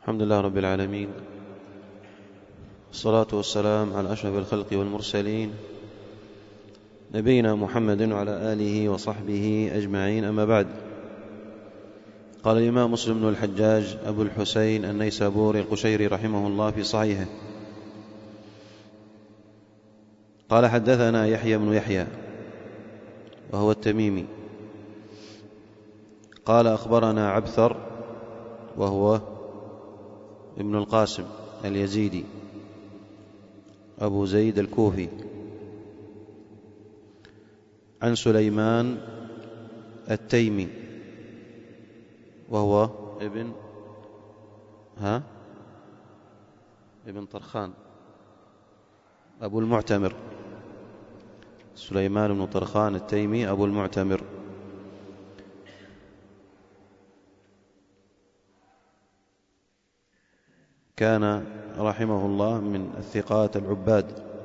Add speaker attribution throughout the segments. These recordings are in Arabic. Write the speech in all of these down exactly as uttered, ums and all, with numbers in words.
Speaker 1: الحمد لله رب العالمين، الصلاة والسلام على أشرف الخلق والمرسلين نبينا محمد وعلى آله وصحبه أجمعين، أما بعد. قال الإمام مسلم بن الحجاج أبو الحسين النيسابوري القشيري رحمه الله في صحيحه، قال: حدثنا يحيى بن يحيى وهو التميمي قال: أخبرنا عبثر وهو ابن القاسم اليزيدي أبو زيد الكوفي، عن سليمان التيمي وهو ابن ها ابن طرخان أبو المعتمر، سليمان بن طرخان التيمي أبو المعتمر، كان رحمه الله من الثقات العباد.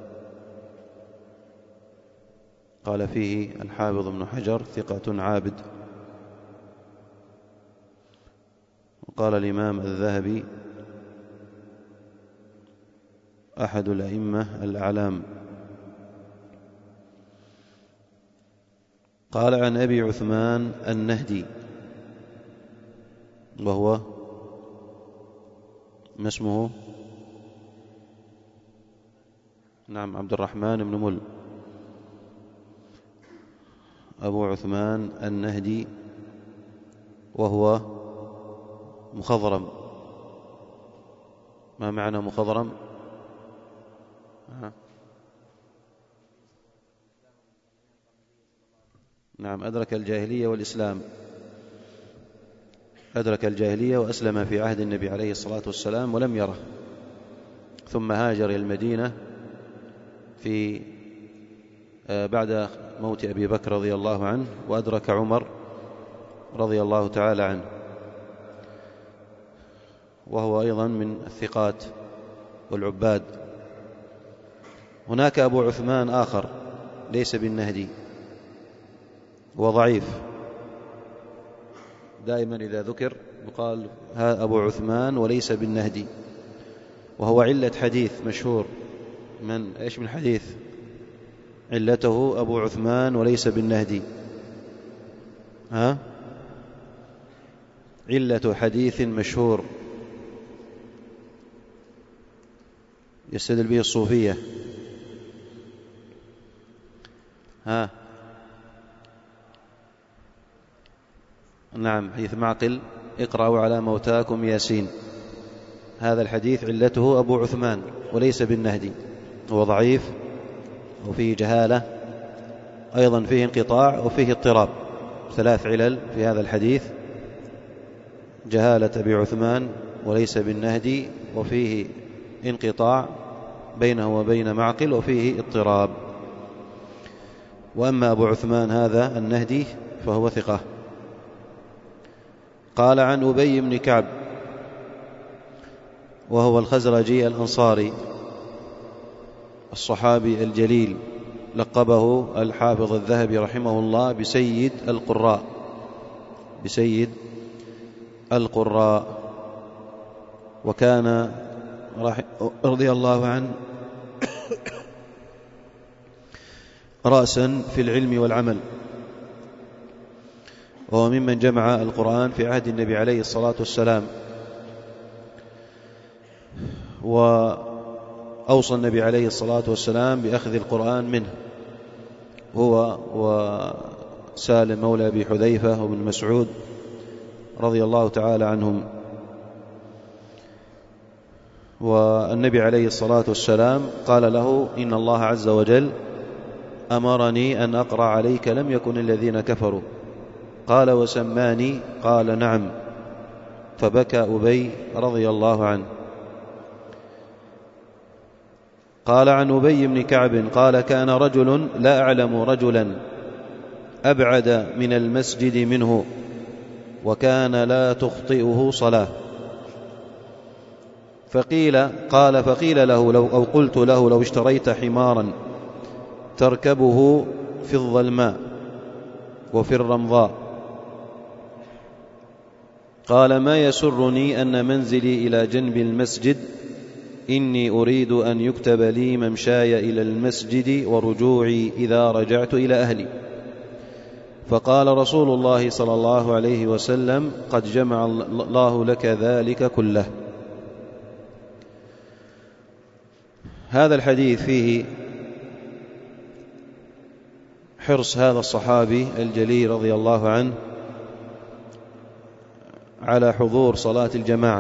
Speaker 1: قال فيه الحافظ ابن حجر: ثقة عابد. وقال الإمام الذهبي: أحد الأئمة الأعلام. قال: عن أبي عثمان النهدي وهو ما اسمه؟ نعم، عبد الرحمن بن مل، أبو عثمان النهدي، وهو مخضرم. ما معنى مخضرم؟ نعم، أدرك الجاهلية والإسلام، أدرك الجاهلية وأسلم في عهد النبي عليه الصلاة والسلام ولم يره، ثم هاجر إلى المدينة في بعد موت أبي بكر رضي الله عنه، وأدرك عمر رضي الله تعالى عنه، وهو أيضا من الثقات والعباد. هناك أبو عثمان آخر ليس بالنهدي، هو ضعيف، دائما إذا ذكر يقال ها أبو عثمان وليس بالنهدي، وهو علة حديث مشهور. من إيش من الحديث علته أبو عثمان وليس بالنهدي؟ ها علة حديث مشهور يستدل به الصوفية. ها نعم، حديث معقل: اقرأوا على موتاكم ياسين. هذا الحديث علته أبو عثمان وليس بالنهدي، هو ضعيف وفيه جهالة، أيضا فيه انقطاع وفيه اضطراب، ثلاث علل في هذا الحديث: جهالة أبي عثمان وليس بالنهدي، وفيه انقطاع بينه وبين معقل، وفيه اضطراب. وأما أبو عثمان هذا النهدي فهو ثقة. قال: عن أبي بن كعب وهو الخزرجي الأنصاري الصحابي الجليل، لقبه الحافظ الذهبي رحمه الله بسيد القراء، بسيد القراء، وكان رضي الله عنه رأسا في العلم والعمل، وهو ممن جمع القرآن في عهد النبي عليه الصلاة والسلام، وأوصى النبي عليه الصلاة والسلام بأخذ القرآن منه، هو وسالم مولى أبي حذيفة وابن مسعود رضي الله تعالى عنهم. والنبي عليه الصلاة والسلام قال له: إن الله عز وجل أمرني أن أقرأ عليك لم يكن الذين كفروا. قال: وسماني؟ قال: نعم. فبكى أبي رضي الله عنه. قال: عن أبي بن كعب قال: كان رجل لا أعلم رجلا أبعد من المسجد منه، وكان لا تخطئه صلاة. فقيل قال فقيل له لو أو قلت له: لو اشتريت حمارا تركبه في الظلماء وفي الرمضاء قال: ما يسرني أن منزلي إلى جنب المسجد، إني أريد أن يكتب لي ممشاي إلى المسجد ورجوعي إذا رجعت إلى أهلي. فقال رسول الله صلى الله عليه وسلم: قد جمع الله لك ذلك كله. هذا الحديث فيه حرص هذا الصحابي الجليل رضي الله عنه على حضور صلاة الجماعة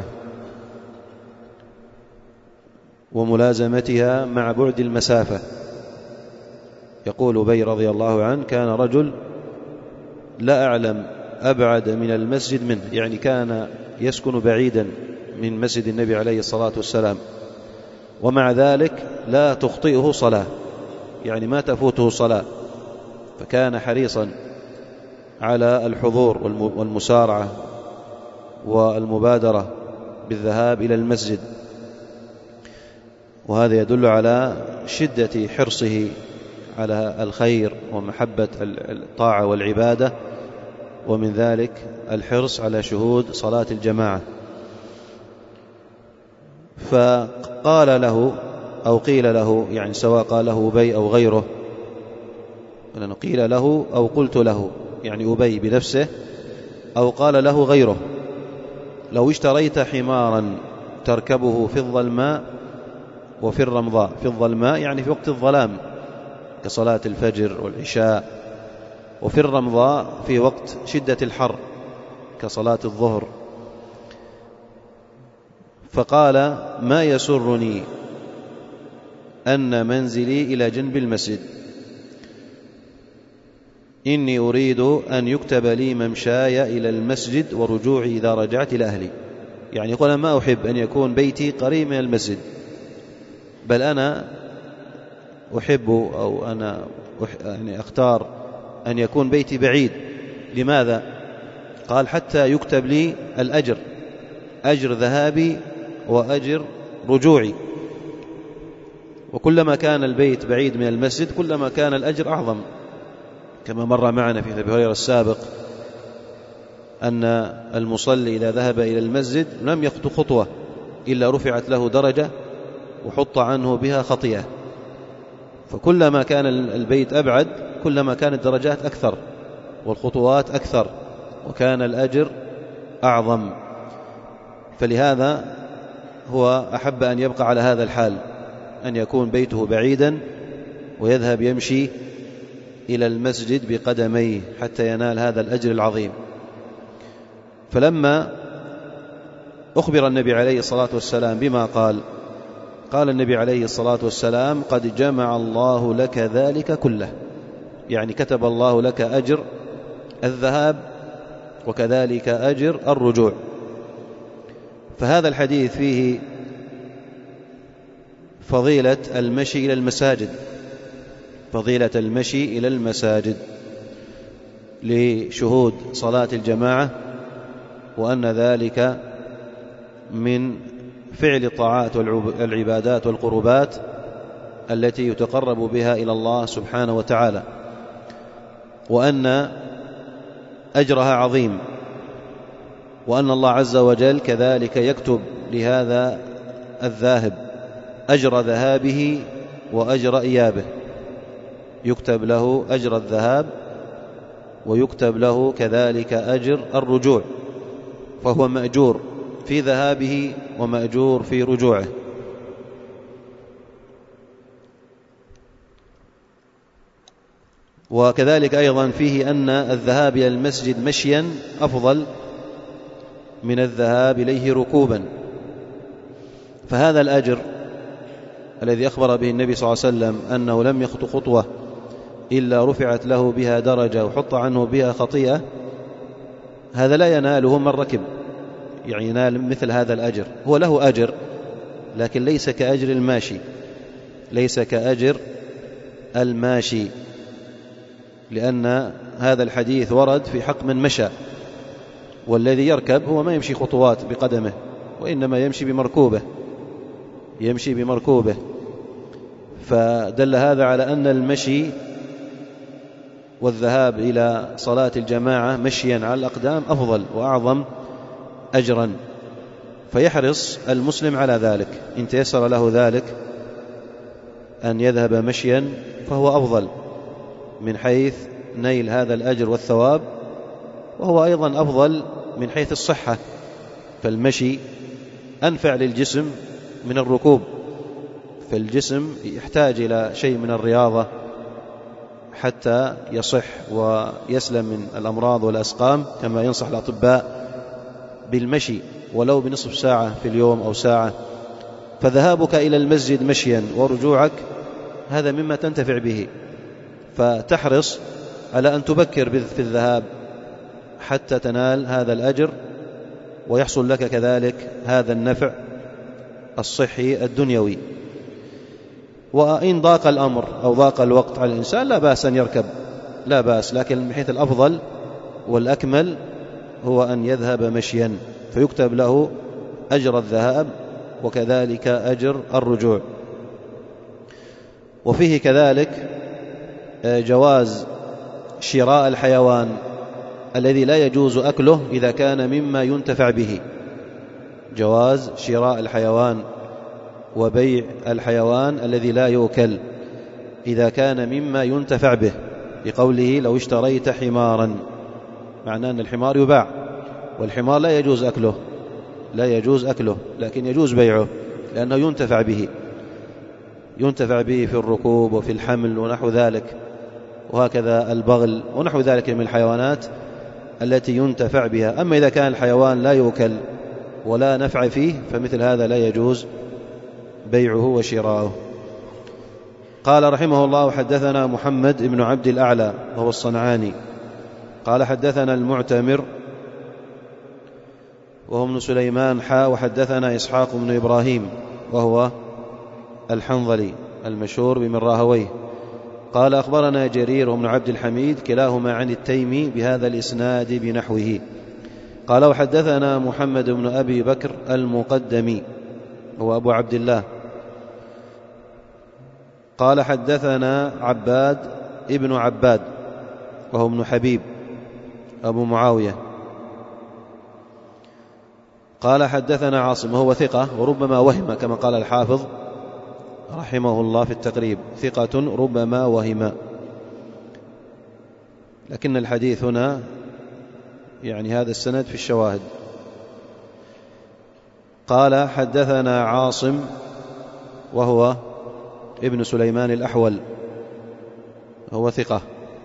Speaker 1: وملازمتها مع بعد المسافة. يقول أبي رضي الله عنه: كان رجل لا أعلم أبعد من المسجد منه، يعني كان يسكن بعيدا من مسجد النبي عليه الصلاة والسلام، ومع ذلك لا تخطئه صلاة، يعني ما تفوته صلاة، فكان حريصا على الحضور والمسارعة والمبادرة بالذهاب إلى المسجد. وهذا يدل على شدة حرصه على الخير ومحبة الطاعة والعبادة، ومن ذلك الحرص على شهود صلاة الجماعة. فقال له أو قيل له، يعني سواء قال له أبي أو غيره، قيل له أو قلت له، يعني أبي بنفسه أو قال له غيره: لو اشتريت حمارا تركبه في الظلماء وفي الرمضاء، في الظلماء يعني في وقت الظلام كصلاة الفجر والعشاء، وفي الرمضاء في وقت شدة الحر كصلاة الظهر. فقال: ما يسرني أن منزلي إلى جنب المسجد، إني أريد أن يكتب لي ممشاي إلى المسجد ورجوعي إذا رجعت إلى أهلي. يعني يقول: أنا ما أحب أن يكون بيتي قريب من المسجد، بل أنا أحب أو أنا يعني أختار أن يكون بيتي بعيد. لماذا؟ قال: حتى يكتب لي الأجر، أجر ذهابي وأجر رجوعي، وكلما كان البيت بعيد من المسجد كلما كان الأجر أعظم، كما مر معنا في أبي هريرة السابق أن المصلي إذا ذهب إلى المسجد لم يخطو خطوة إلا رفعت له درجة وحط عنه بها خطيئة. فكلما كان البيت أبعد كلما كانت الدرجات أكثر والخطوات أكثر وكان الأجر أعظم. فلهذا هو أحب أن يبقى على هذا الحال، أن يكون بيته بعيدا ويذهب يمشي إلى المسجد بقدميه حتى ينال هذا الأجر العظيم. فلما أخبر النبي عليه الصلاة والسلام بما قال، قال النبي عليه الصلاة والسلام: قد جمع الله لك ذلك كله، يعني كتب الله لك أجر الذهاب وكذلك أجر الرجوع. فهذا الحديث فيه فضيلة المشي إلى المساجد، فضيلة المشي إلى المساجد لشهود صلاة الجماعة، وأن ذلك من فعل الطاعات والعبادات والقربات التي يتقرب بها إلى الله سبحانه وتعالى، وأن أجرها عظيم، وأن الله عز وجل كذلك يكتب لهذا الذاهب أجر ذهابه وأجر إيابه، يكتب له أجر الذهاب ويكتب له كذلك أجر الرجوع، فهو مأجور في ذهابه ومأجور في رجوعه. وكذلك أيضا فيه أن الذهاب إلى المسجد مشيا أفضل من الذهاب إليه ركوبا. فهذا الأجر الذي أخبر به النبي صلى الله عليه وسلم أنه لم يخطو خطوة إلا رفعت له بها درجة وحط عنه بها خطيئة، هذا لا يناله من ركب، يعني ينال مثل هذا الأجر. هو له أجر لكن ليس كأجر الماشي، ليس كأجر الماشي، لأن هذا الحديث ورد في حق من مشى، والذي يركب هو ما يمشي خطوات بقدمه، وإنما يمشي بمركوبه يمشي بمركوبه فدل هذا على أن المشي والذهاب إلى صلاة الجماعة مشيا على الأقدام أفضل وأعظم أجرا، فيحرص المسلم على ذلك. إن تيسر له ذلك أن يذهب مشيا فهو أفضل من حيث نيل هذا الأجر والثواب، وهو أيضا أفضل من حيث الصحة، فالمشي أنفع للجسم من الركوب، فالجسم يحتاج إلى شيء من الرياضة حتى يصح ويسلم من الأمراض والأسقام، كما ينصح الأطباء بالمشي ولو بنصف ساعة في اليوم أو ساعة. فذهابك إلى المسجد مشيا ورجوعك هذا مما تنتفع به، فتحرص على أن تبكر في الذهاب حتى تنال هذا الأجر ويحصل لك كذلك هذا النفع الصحي الدنيوي. وإن ضاق الأمر أو ضاق الوقت على الإنسان لا بأس أن يركب، لا بأس، لكن من حيث الأفضل والأكمل هو أن يذهب مشيا، فيكتب له أجر الذهاب وكذلك أجر الرجوع. وفيه كذلك جواز شراء الحيوان الذي لا يجوز أكله إذا كان مما ينتفع به، جواز شراء الحيوان وبيع الحيوان الذي لا يؤكل إذا كان مما ينتفع به، بقوله لو اشتريت حمارا، معناه أن الحمار يباع، والحمار لا يجوز أكله، لا يجوز أكله لكن يجوز بيعه لأنه ينتفع به، ينتفع به في الركوب وفي الحمل ونحو ذلك، وهكذا البغل ونحو ذلك من الحيوانات التي ينتفع بها. أما إذا كان الحيوان لا يؤكل ولا نفع فيه فمثل هذا لا يجوز بيعه وشراؤه. قال رحمه الله: حدثنا محمد بن عبد الأعلى وهو الصنعاني قال حدثنا المعتمر وهو ابن سليمان حا وحدثنا إسحاق بن إبراهيم وهو الحنظلي المشهور بمن راهويه قال أخبرنا جرير بن عبد الحميد كلاهما عن التيمي بهذا الإسناد بنحوه. قال وحدثنا محمد بن أبي بكر المقدمي هو أبو عبد الله قال حدثنا عباد ابن عباد وهو ابن حبيب أبو معاوية قال حدثنا عاصم وهو ثقة وربما وهم كما قال الحافظ رحمه الله في التقريب، ثقة ربما وهم، لكن الحديث هنا يعني هذا السند في الشواهد. قال حدثنا عاصم وهو ابن سليمان الأحول هو ثقة،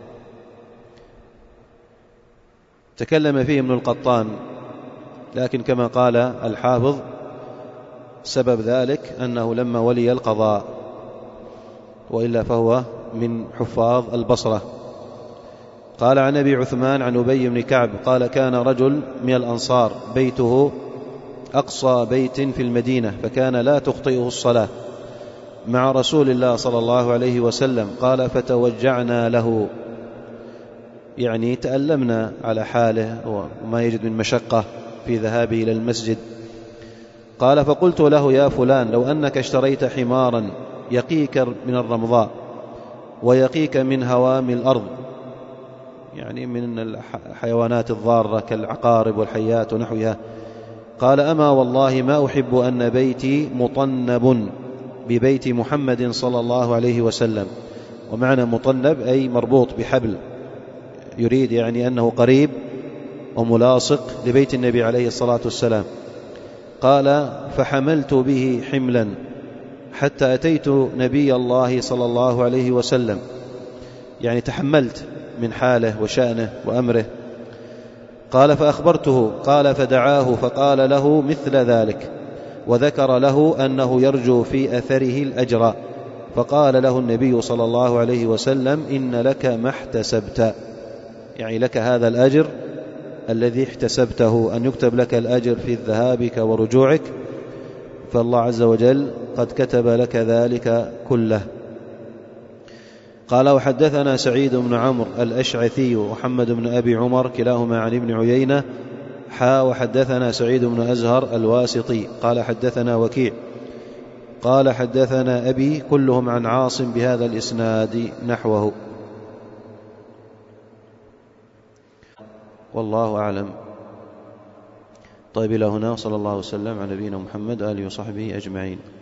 Speaker 1: تكلم فيه ابن القطان، لكن كما قال الحافظ سبب ذلك أنه لما ولي القضاء، وإلا فهو من حفاظ البصرة. قال عن أبي عثمان عن أبي بن كعب قال كان رجل من الأنصار بيته أقصى بيت في المدينة فكان لا تخطئه الصلاة مع رسول الله صلى الله عليه وسلم. قال فتوجعنا له، يعني تألمنا على حاله وما يجد من مشقة في ذهابه إلى المسجد. قال فقلت له يا فلان لو أنك اشتريت حمارا يقيك من الرمضاء ويقيك من هوام الأرض، يعني من الحيوانات الضارة كالعقارب والحيات ونحوها. قال أما والله ما أحب أن بيتي مطنب ببيت محمد صلى الله عليه وسلم، ومعنى مطنب أي مربوط بحبل، يريد يعني أنه قريب وملاصق لبيت النبي عليه الصلاة والسلام. قال فحملت به حملا حتى أتيت نبي الله صلى الله عليه وسلم، يعني تحملت من حاله وشأنه وأمره. قال فأخبرته، قال فدعاه فقال له مثل ذلك وذكر له أنه يرجو في أثره الأجر، فقال له النبي صلى الله عليه وسلم إن لك ما احتسبت، يعني لك هذا الأجر الذي احتسبته، أن يكتب لك الأجر في ذهابك ورجوعك، فالله عز وجل قد كتب لك ذلك كله. قال وحدثنا سعيد بن عمرو الأشعثي ومحمد بن أبي عمر كلاهما عن ابن عيينة حا وحدثنا سعيد بن أزهر الواسطي قال حدثنا وكيع قال حدثنا أبي كلهم عن عاصم بهذا الإسناد نحوه، والله أعلم. طيب إلى هنا، صلى الله وسلم على نبينا محمد آله وصحبه أجمعين.